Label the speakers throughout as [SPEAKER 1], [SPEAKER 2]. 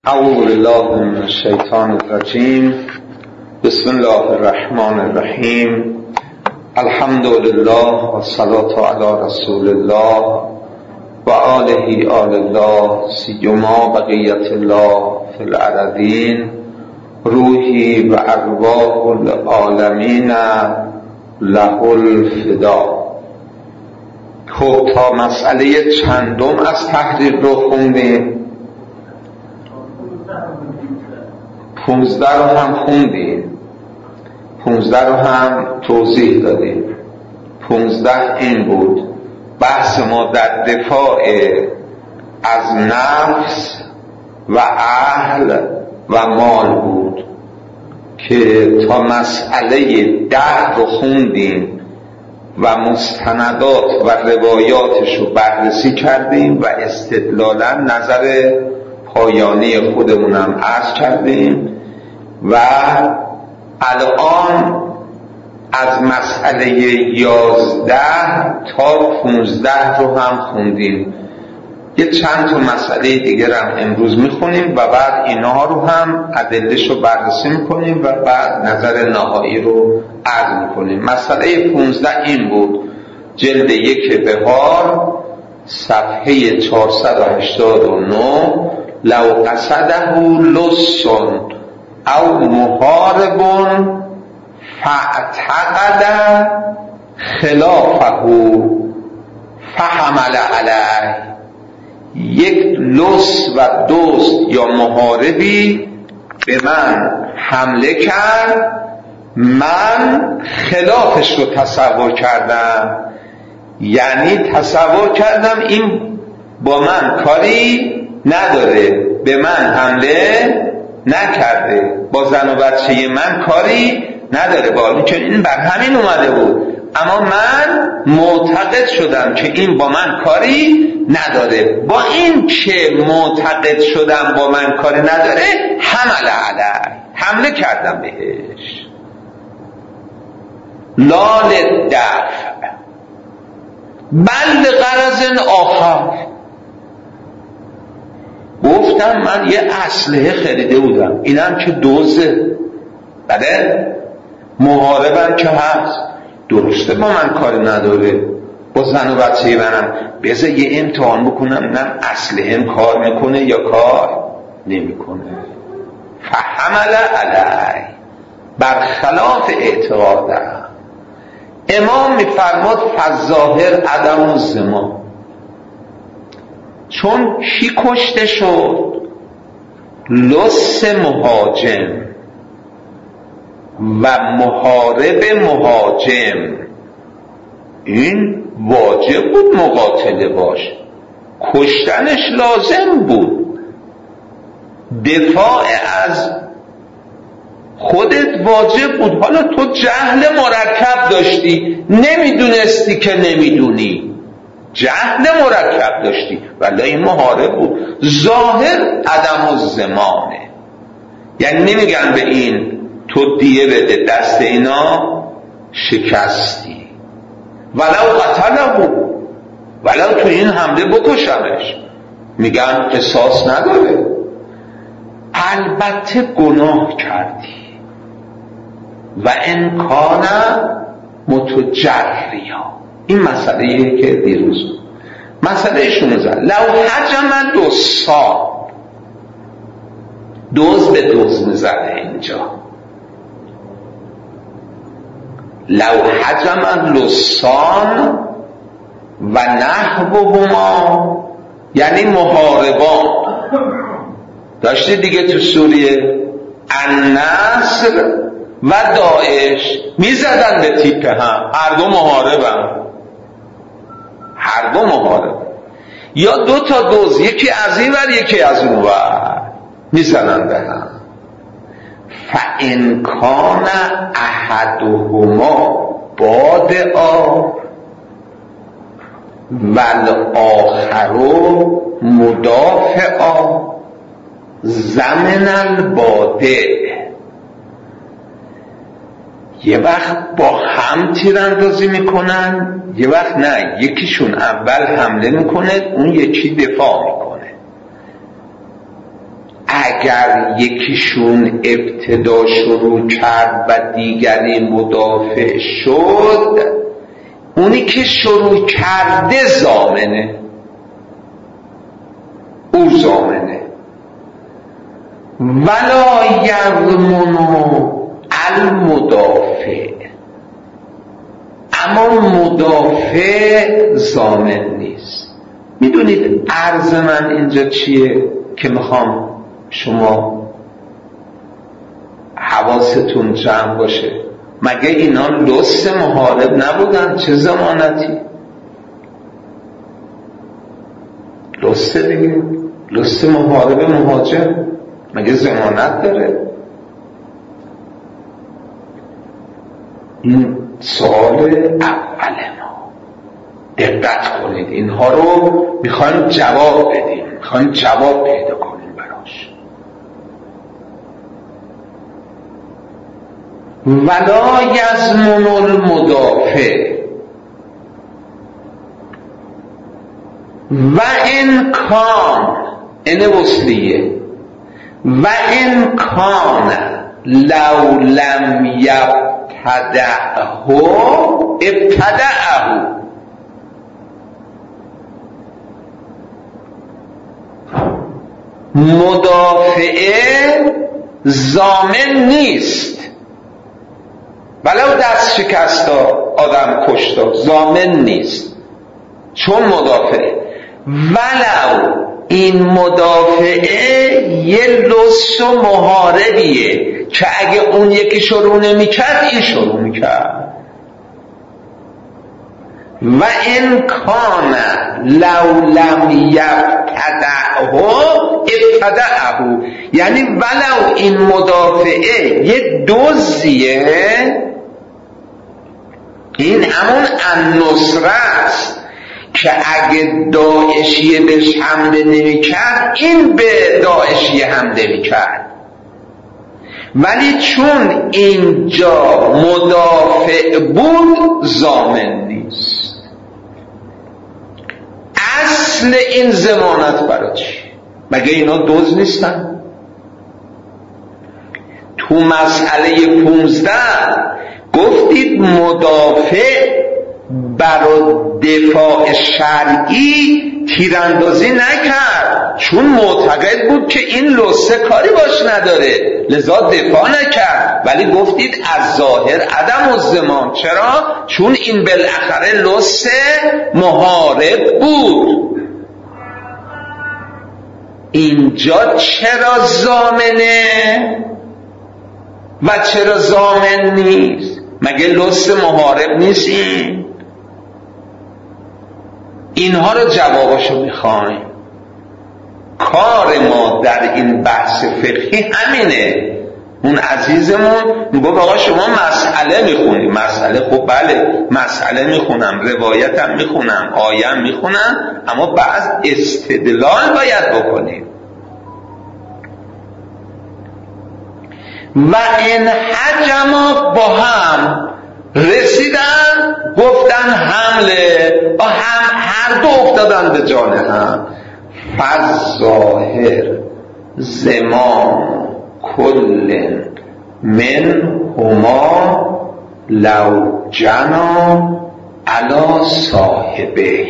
[SPEAKER 1] اعوذ بالله من الشیطان الرجیم. بسم الله الرحمن الرحیم. الحمد لله و الصلاة علی رسول الله و آله آل الله سیما بقیت الله فی الارضین. روحی و ارواح العالمین له الفدا. خب تا مسئله چندم از تحریر رو خوندیم؟ 15 رو هم خوندیم، 15 رو هم توضیح دادیم. 15 این بود: بحث ما در دفاع از نفس و اهل و مال بود که تا مسئله 10 رو خوندیم و مستندات و روایاتش رو بررسی کردیم و استدلالا نظر پایانی خودمونم عرض کردیم و الان از مسئله 11 تا 15 رو هم خوندیم. یه چند تا مسئله دیگر هم امروز میخونیم و بعد اینها رو هم ادله‌اش رو بررسی میکنیم و بعد نظر نهایی رو عرض میکنیم. مسئله 15 این بود: جلد 1 بهار صفحه 489: لو قصده لص او محارب فاعتقد خلافه فحمل علیه. یک لص و دوست یا محاربی به من حمله کرد، من خلافش رو تصور کردم، یعنی تصور کردم این با من کاری نداره، به من حمله نکرده، با زن و بچه من کاری نداره، با اینکه این بر همین اومده بود، اما من معتقد شدم که این با من کاری نداره. با این که معتقد شدم با من کاری نداره، حمله علیه، حمله کردم بهش. لا للدفع بل لغرض آخر. گفتم من یه اسلحه خریده بودم، اینم که دوزه، بله محاربم که هست، درسته با من کاری نداره، با زن و بچه منم، بذار یه امتحان بکنم نم اسلحه‌ام کار میکنه یا کار نمیکنه. فحمل علیه، برخلاف اعتقادم. امام میفرماد فالظاهر عدم الزمان. چون کی کشته شد؟ لص مهاجم و محارب مهاجم، این واجب بود مقاتله باش، کشتنش لازم بود. دفاع از خودت واجب بود. حالا تو جهل مرکب داشتی، نمیدونستی که نمیدونی، جهل مرکب داشتی، ولی این محارب بود. ظاهر عدم الزمانه، یعنی نمیگن به این تو دیه بده، دست اینا شکستی، ولو قتله، ولو تو این حمله بکشمش، میگن قصاص نداره. البته گناه کردی و امکان متجریا. این مسئله که دیروز بود. مسئله 16: لو حجم دوستان، دوز به دوز میزنه اینجا. لو حجم لصان و نحوهما، یعنی محاربان داشتی دیگه تو سوریه، النصر و داعش میزدن به تیپه هم، هر دو محاربن، هر دو محارب، یا دو تا دوز، یکی از این ور یکی از اون ور، میزنن به هم. فَإِنْ كَانَ أَحَدُهُمَا بَادِئًا وَالْآخَرُ مُدَافِعًا ضَمَنَ الْبَادِئ. یه وقت با هم تیراندازی میکنن، یه وقت نه، یکیشون اول حمله میکنه، اون یکی دفاع میکنه. اگر یکیشون ابتدا شروع کرد و دیگری مدافع شد، اونی که شروع کرده ضامنه، او ضامنه. ولا یضمن المدافع، اما مدافع ضامن نیست. میدونید عرض من اینجا چیه که میخوام شما حواستون جمع باشه؟ مگه اینا لص محارب نبودن؟ چه ضمانتی؟ لص دیگه، لص محارب مهاجر مگه ضمانت داره؟ این سوال اول ما، دقت کنید، اینها رو میخوایم جواب بدیم، میخوایم جواب پیدا کنیم براش. ولا یضمن المدافع و ان کان، این وصلیه، و ان کان لو لم یبتدعه ابتدعه. مدافعه ضامن نیست، ولو دست شکستا آدم کشتا ضامن نیست، چون مدافعه. ولو این مدافعه یه لص و محاربیه که اگه اون یکی شروع نمی‌کرد این شروع می‌کرد. و ان کان لو لم یبتدعه ابتدعه، یعنی ولو این مدافعه یه دزدیه، این همون النصره است که اگه داعشیه بهش حمله نمی‌کرد این به داعشیه حمله می‌کرد، ولی چون اینجا مدافع بود ضامن نیست. اصل این ضمانت برای چی؟ مگه اینا دزد نیستن؟ تو مسئله 15 گفتید مدافع برای دفاع شرعی تیراندازی نکرد، چون معتقد بود که این لصه کاری باش نداره، لذا دفاع نکرد. ولی گفتید از ظاهر عدم الضمان. چرا؟ چون این بالاخره لصه محارب بود. اینجا چرا ضامنه و چرا ضامن نیست؟ مگه لص محارب نیست؟ اینها رو جواباشو میخوایم. کار ما در این بحث فقهی همینه. اون عزیزمون میگه آقا شما مسئله میخونی. مسئله، خب بله مسئله میخونم، روایتم میخونم، آیم میخونم، اما بعض استدلال باید بکنیم. و این حجما با هم رسیدن گفتن حمله، هر دو افتادن به جان هم. فالظاهر زمان کل من هما لو جنا علی صاحبه.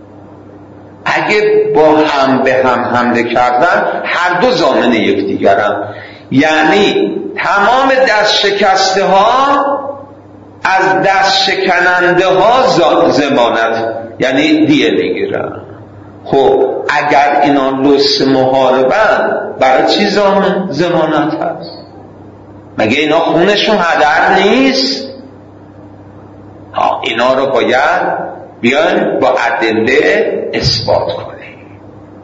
[SPEAKER 1] اگه با هم به هم حمله کردن هر دو ضامن یکدیگرن، یعنی تمام دست شکسته ها از دست شکننده ها ضمانت، یعنی دیه میگیرن. خب اگر اینا لص محاربن برای چی ضمانت هست؟ مگه اینا خونشون هدر نیست؟ اینا رو باید بیاین با ادله اثبات کنیم.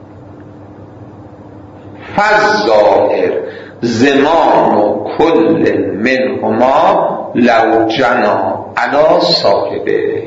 [SPEAKER 1] فالظاهر زمان و کل منهما لو جنا علی صاحبه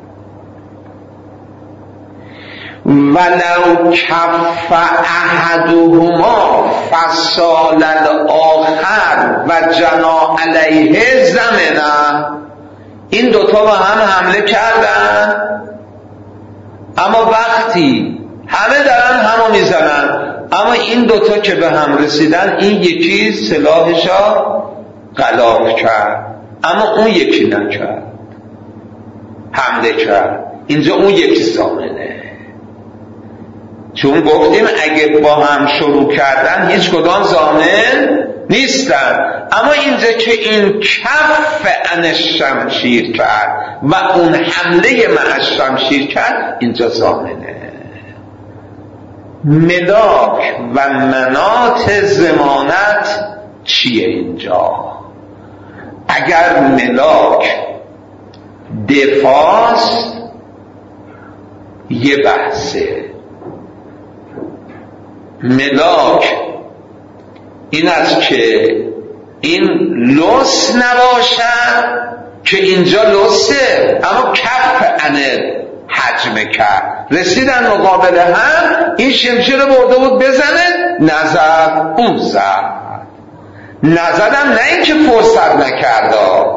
[SPEAKER 1] ولو کف احدهما فصال الاخر و جنا علیه زمنه. این دوتا با هم حمله کردن، اما وقتی همه دارن همو میزنن، اما این دوتا که به هم رسیدن، این یکی سلاحشا غلاف کرد اما اون یکی نکرد، حمله کرد. اینجا اون یکی ضامنه، چون گفتیم اگه با هم شروع کردن هیچ کدام ضامن نیستن. اما اینجا که این کف عن شمشیر کرد و اون حمله مع شمشیر کرد، اینجا ضامنه. ملاک و مناط ضمانت چیه اینجا؟ اگر ملاک دفاعست یه بحثه، ملاک این است که این لص نباشد که اینجا لصه اما کف انه حجمه کرد، رسیدن مقابل هم، این شمشیر رو برده بود بزنه، نزد، اون زد، نزدم نه این که فرصت نکرد،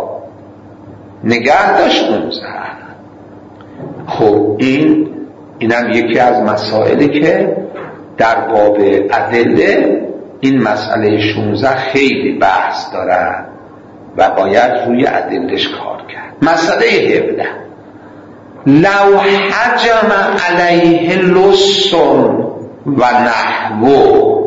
[SPEAKER 1] نگه داشت، اون زد. خب اینم یکی از مسائلی که در باب ادله این مسئله 16 خیلی بحث دارد و باید روی ادلش کار کرد. مسئله 17 لو حجم علیه لص و نحو،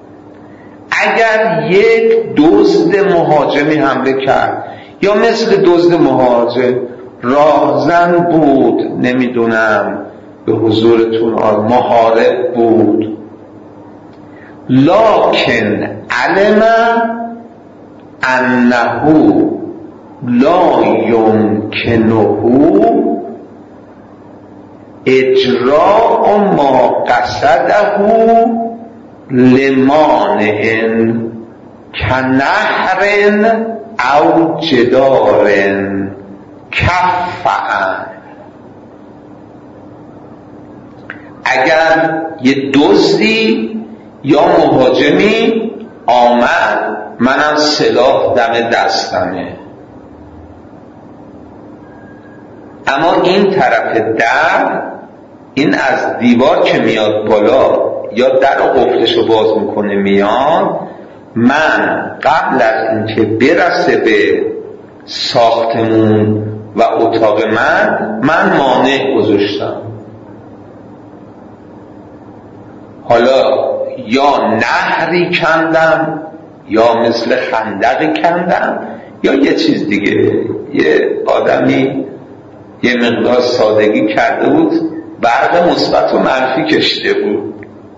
[SPEAKER 1] اگر یک دزد مهاجمی حمله کرد یا مثل دزد مهاجم راهزن بود، نمیدونم به حضورتون محارب بود، لکن علم انه لا یمکنه اجراء ما قصده لمانع کنهر او جدار کفعن. اگر یه دزدی یا مهاجمی آمد، منم سلاح دم دستمه، اما این طرف در، این از دیوار که میاد بالا یا در قفلشو باز میکنه میاد، من قبل از اینکه برسه به ساختمون و اتاق من مانع گذاشتم. حالا یا نهری کندم یا مثل خندقی کندم یا یه چیز دیگه. یه آدمی یه مقدار سادگی کرده بود، برق مثبت و منفی کشیده بود.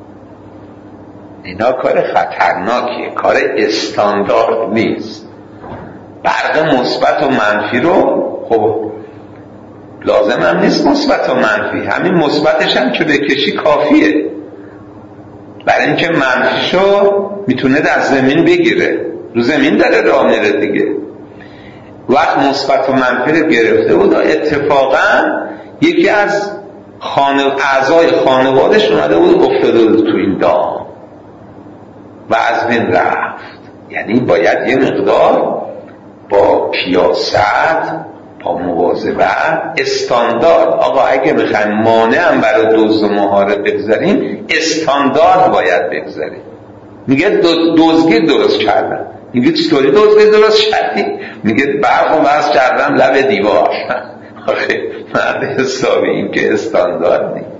[SPEAKER 1] اینا کار خطرناکیه، کار استاندارد نیست. برق مثبت و منفی رو خب لازم هم نیست مثبت و منفی، همین مثبتش هم که بکشی کافیه، برای اینکه منفیشو میتونه در زمین بگیره، رو زمین داره راه میره دیگه. وقت مثبت و منفی رو گرفته بود، اتفاقا یکی از اعضای خانوادش اومده بود افتاده بود تو این دام و از بین رفت. یعنی باید یه مقدار با پیاست، با مواظبت، استاندارد. آقا اگه بخوایم مانع هم برای دزد و محارب بگذاریم، استاندارد باید بگذاریم. میگه دزدگیر درست کردن، میگه چطوری دزدگیر درست کردی؟ میگه برق و وصل کردم لب دیوار. آخه مرد حسابی، این که استاندارد نیست.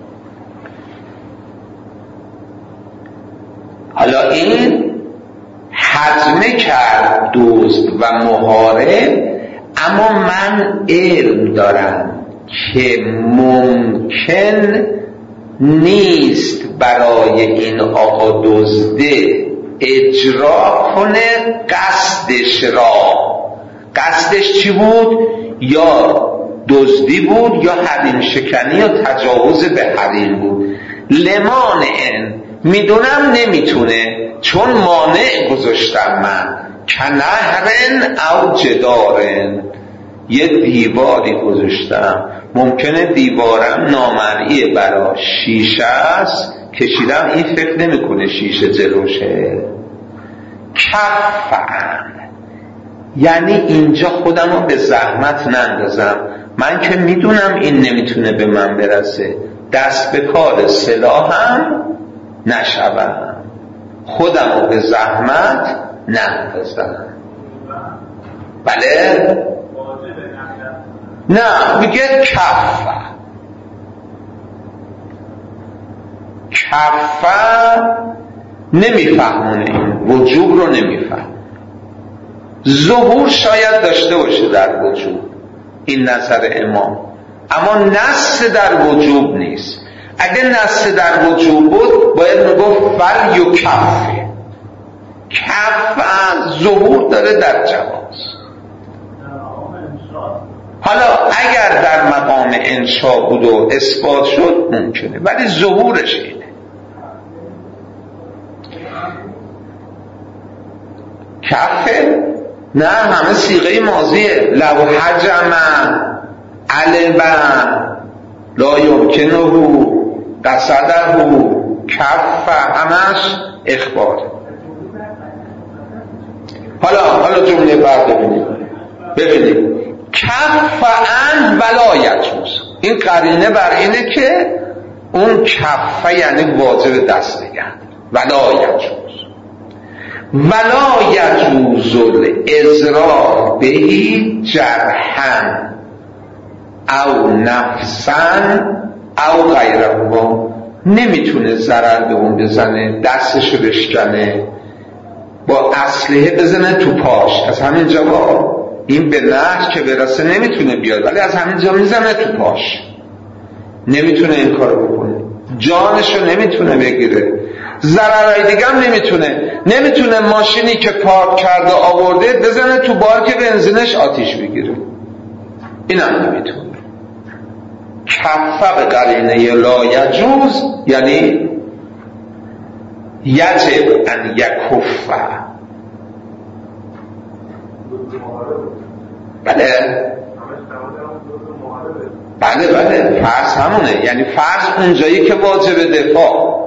[SPEAKER 1] حالا این حجمه کرد دزد و محارب، اما من علم دارم که ممکن نیست برای این آقا دزده اجرا کنه قصدش را. قصدش چی بود؟ یا دزدی بود یا حریم شکنی یا تجاوز به حریم بود. لمانع، میدونم نمیتونه چون مانع گذاشتم من، کنهرن او جدارن، یه دیواری گذاشتم، ممکنه دیوارم نامرئی برا شیشه است، کشیدم این فکر نمیکنه شیشه جلوشه. کفعن یعنی اینجا خودم رو به زحمت نندازم، من که میدونم این نمیتونه به من برسه، دست به کار سلاحم نشوم. خودم رو به زحمت نندازم. بله؟ نه، میگه کفه نمیفهمونه، این وجوب رو نمیفهم. ظهور شاید داشته باشه در وجوب، این نظر امام، اما نص در وجوب نیست. اگه نص در وجوب بود باید میگفت فل و کفه ظهور داره در جواز. حالا اگر در مقام انشا بود و اثبات شد ممکنه، ولی ظهورش اینه. کفه نه، همه صیغه ماضیه. لو حجم علبا لا یمکنه قصده کفه، همش اخبار. حالا جمله بعد ببینید کف ان ولا یجوز. این قرینه بر اینه که اون کفه یعنی واجب دست نگه، ولا یجوز. ولا یجوز الازرار بهی جرحن او نفسن او غیره. نمیتونه ضرر به اون بزنه، دستشو بشکنه، با اسلحه بزنه تو پاش. از همین جا این به نهر که برسه نمیتونه بیاد، ولی از همین جا میزنه تو پاش. نمیتونه این کارو بکنه، جانشو نمیتونه بگیره، ضررهای دیگه هم نمیتونه ماشینی که پارک کرده آورده بزنه تو بارک بنزینش آتیش بگیره، اینم نمیتونه. کفه به قرینه لا یجوز یعنی یجب ان یکفه. بله فرض همونه، یعنی فرض اونجایی که واجب دفاع.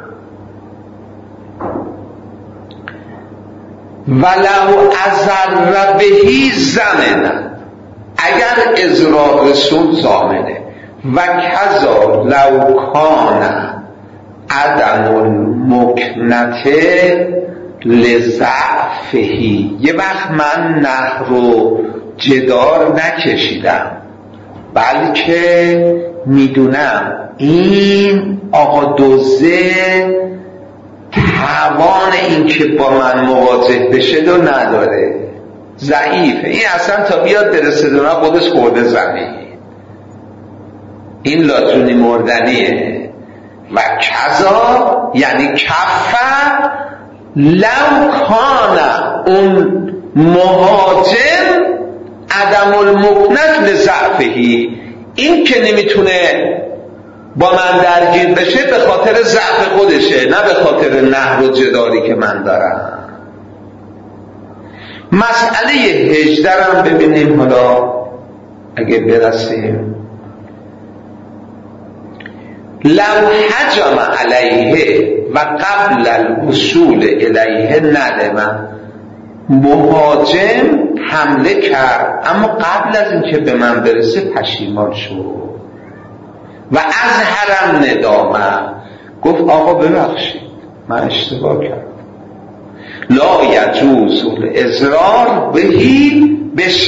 [SPEAKER 1] ولو ازر بهی زمنه، اگر ازرار رسول زامنه. و کذا لو کان عدم المکنته لضعفهی. یه وقت من نهر رو جدار نکشیدم، بلکه میدونم این آقا دوزه توان این که با من مواجه بشه رو نداره، ضعیفه، این اصلا تا بیاد برسه دونه خودش خورده زمین، این لاجونی مردنیه. و کذا یعنی کفه لو کان اون مهاجم عدم المکنت لضعفهی، این که نمیتونه با من درگیر بشه به خاطر ضعف خودشه، نه به خاطر نهر و جداری که من دارم. مسئله 18 هم ببینیم حالا اگه برسیم. لو حجم علیه و قبل الوصول الیه ندم. مهاجم حمله کرد اما قبل از اینکه به من برسه پشیمان شد و از حرم ندامه، گفت آقا ببخشید من اشتباه کردم. لا یجوز الاضرار بهی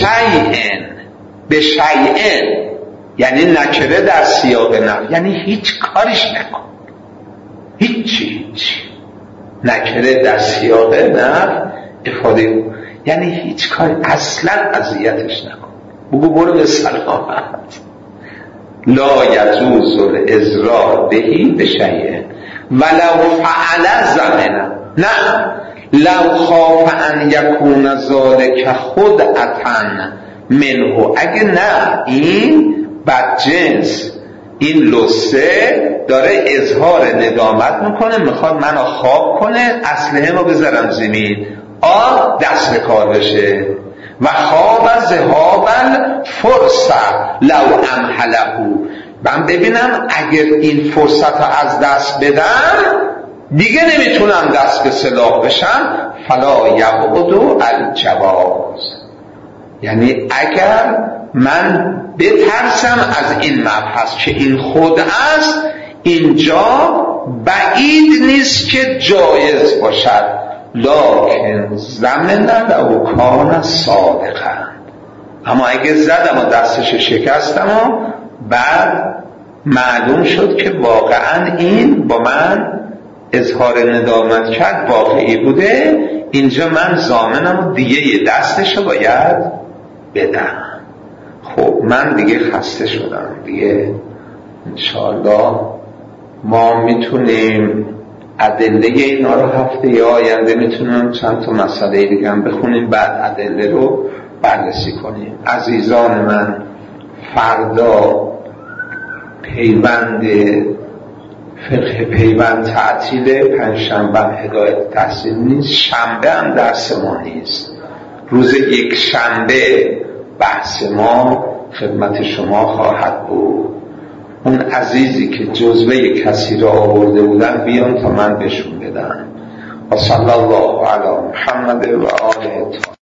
[SPEAKER 1] به شیئن یعنی نکره در سیاق نفی، یعنی هیچ کاریش نکن، هیچی نکره در سیاق نفی افاده یعنی هیچ کاری، اصلا اذیتش نکن، بگو برو به سلامت. لا یجوز الاضرار بهی به شیئن ولو فعل زمنه، نه لو خاف ان یکون ذالک خدعة منه، اگه نه این بدجنس، این لسه داره اظهار ندامت میکنه، میخواد منو خواب کنه، اسلحه ما بذارم زمین، دست به کار بشه. و خواب ذهاب فرصه لو امحله، من ببینم اگر این فرصت رو از دست بدم دیگه نمیتونم دست به سلاح بشم. فلا یبعد الجواز، یعنی اگر من بترسم از این مبحث که این خود است، اینجا بعید نیست که جایز باشد، لکن زمن لو کان صادقا، اما اگه زدم و دستش شکستم و بعد معلوم شد که واقعا این با من اظهار ندامت کرد، واقعی بوده، اینجا من ضامنم و دیگه دستشو باید بدم. خب من دیگه خسته شدم دیگه. انشاءالله ما میتونیم ادله اینا رو هفته آینده میتونیم چند تا مسئله دیگه هم بخونیم، بعد ادله رو بررسی کنیم. عزیزان من، فردا پیوند فقه پیوند تعطیل، پنجشنبه هدایت تحصیل نیست، شنبه هم درس ما نیست، روز یک شنبه بحث ما خدمت شما خواهد بود. اون عزیزی که جزوه کسی را آورده بودن بیان تا من بهشون بدم. و صلی الله علی محمد و آله